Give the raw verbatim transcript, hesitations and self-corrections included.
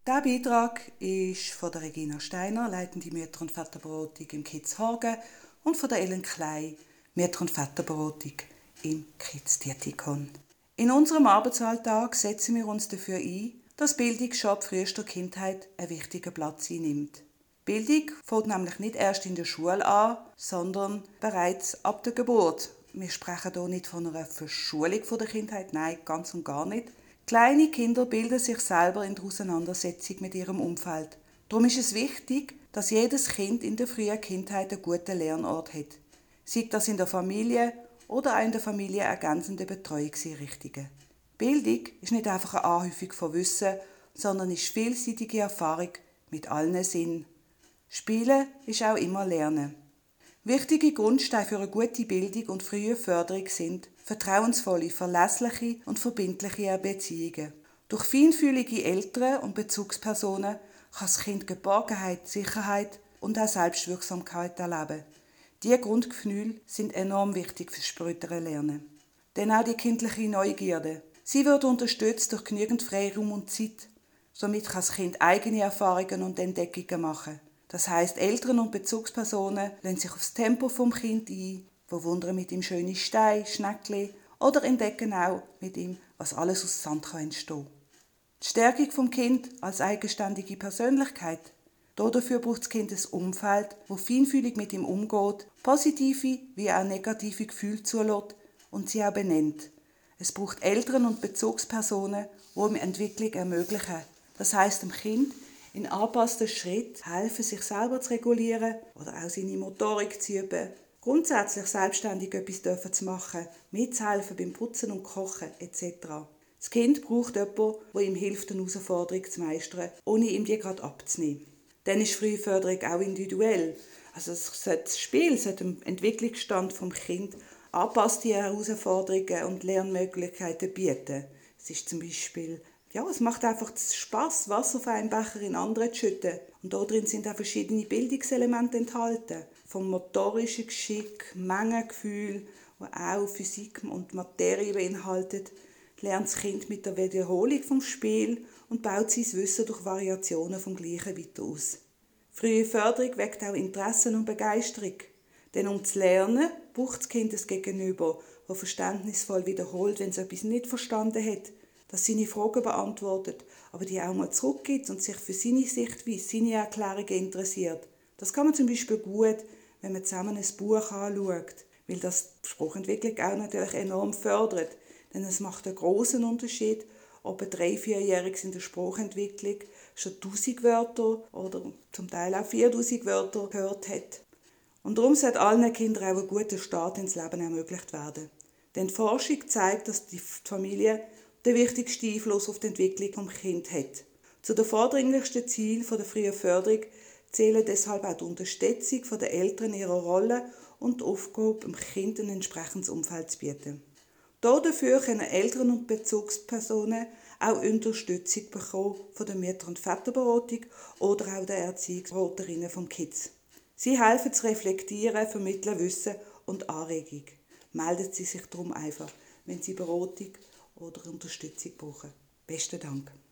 Dieser Beitrag ist von der Regina Steiner, leitende Mütter- und Väterberatung im Kids Hagen, und von der Ellen Klei, Mütter- und Väterberatung im Kids Dietikon. In unserem Arbeitsalltag setzen wir uns dafür ein, dass Bildung schon ab frühester Kindheit einen wichtigen Platz einnimmt. Bildung fängt nämlich nicht erst in der Schule an, sondern bereits ab der Geburt. Wir sprechen hier nicht von einer Verschulung der Kindheit, nein, ganz und gar nicht. Kleine Kinder bilden sich selber in der Auseinandersetzung mit ihrem Umfeld. Darum ist es wichtig, dass jedes Kind in der frühen Kindheit einen guten Lernort hat. Sei das in der Familie oder auch in der Familie ergänzende Betreuungseinrichtungen. Bildung ist nicht einfach eine Anhäufung von Wissen, sondern ist vielseitige Erfahrung mit allen Sinnen. Spielen ist auch immer Lernen. Wichtige Grundsteine für eine gute Bildung und frühe Förderung sind vertrauensvolle, verlässliche und verbindliche Beziehungen. Durch feinfühlige Eltern und Bezugspersonen kann das Kind Geborgenheit, Sicherheit und auch Selbstwirksamkeit erleben. Diese Grundgefühle sind enorm wichtig fürs spätere Lernen. Denn auch die kindliche Neugierde. Sie wird unterstützt durch genügend Freiraum und Zeit. Somit kann das Kind eigene Erfahrungen und Entdeckungen machen. Das heisst, Eltern und Bezugspersonen lassen sich aufs Tempo vom Kind ein, bewundern mit ihm schöne Steine, Schneckli oder entdecken auch mit ihm, was alles aus Sand kann entstehen. Die Stärkung vom Kind als eigenständige Persönlichkeit. Dafür braucht das Kind ein Umfeld, das feinfühlig mit ihm umgeht, positive wie auch negative Gefühle zulässt und sie auch benennt. Es braucht Eltern und Bezugspersonen, die ihm Entwicklung ermöglichen. Das heisst, dem Kind in angepassten Schritt helfen, sich selber zu regulieren oder auch seine Motorik zu üben. Grundsätzlich selbstständig etwas zu machen, mitzuhelfen beim Putzen und Kochen et cetera. Das Kind braucht jemanden, der ihm hilft, eine Herausforderung zu meistern, ohne ihm die gerade abzunehmen. Dann ist Frühförderung auch individuell. Also das Spiel sollte dem Entwicklungsstand des Kindes angepasste Herausforderungen und Lernmöglichkeiten bieten. Es ist zum Beispiel Ja, es macht einfach Spass, Wasser von einem Becher in anderen zu schütten. Und darin sind auch verschiedene Bildungselemente enthalten. Vom motorischen Geschick, Mengengefühl, das auch Physik und Materie beinhaltet, lernt das Kind mit der Wiederholung vom Spiel und baut sein Wissen durch Variationen vom Gleichen weiter aus. Frühe Förderung weckt auch Interessen und Begeisterung. Denn um zu lernen, braucht das Kind ein Gegenüber, das verständnisvoll wiederholt, wenn es etwas nicht verstanden hat, dass seine Fragen beantwortet, aber die auch mal zurückgibt und sich für seine Sichtweise, seine Erklärungen interessiert. Das kann man zum Beispiel gut, wenn man zusammen ein Buch anschaut, weil das die Sprachentwicklung auch natürlich enorm fördert. Denn es macht einen grossen Unterschied, ob ein drei-, vierjähriges in der Sprachentwicklung schon tausend Wörter oder zum Teil auch viertausend Wörter gehört hat. Und darum sollte allen Kindern auch ein guter Start ins Leben ermöglicht werden. Denn die Forschung zeigt, dass die Familie den wichtigsten Einfluss auf die Entwicklung des Kindes hat. Zu den vordringlichsten Zielen der frühen Förderung zählen deshalb auch die Unterstützung der Eltern in ihrer Rolle und die Aufgabe, dem Kind ein entsprechendes Umfeld zu bieten. Dafür können Eltern und Bezugspersonen auch Unterstützung bekommen von der Mütter- und Väterberatung oder auch der Erziehungsberaterinnen vom Kids. Sie helfen zu reflektieren, vermitteln Wissen und Anregung. Melden Sie sich darum einfach, wenn Sie Beratung oder Unterstützung brauchen. Besten Dank.